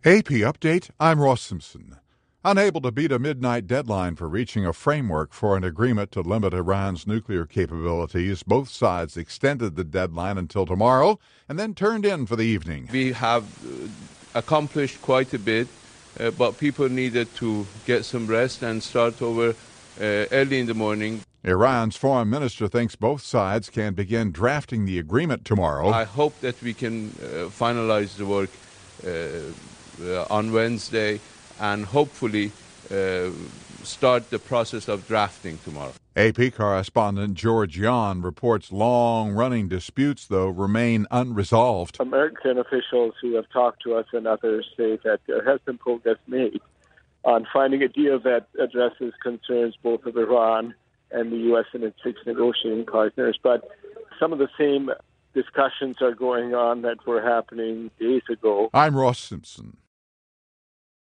AP Update, I'm Ross Simpson. Unable to beat a midnight deadline for reaching a framework for an agreement to limit Iran's nuclear capabilities, both sides extended the deadline until tomorrow and then turned in for the evening. We have accomplished quite a bit, but people needed to get some rest and start over early in the morning. Iran's foreign minister thinks both sides can begin drafting the agreement tomorrow. I hope that we can finalize the work on Wednesday and hopefully start the process of drafting tomorrow. AP correspondent George Yon reports long-running disputes, though, remain unresolved. American officials who have talked to us and others say that there has been progress made on finding a deal that addresses concerns both of Iran and the U.S. and its 6 negotiating partners. But some of the same discussions are going on that were happening days ago. I'm Ross Simpson.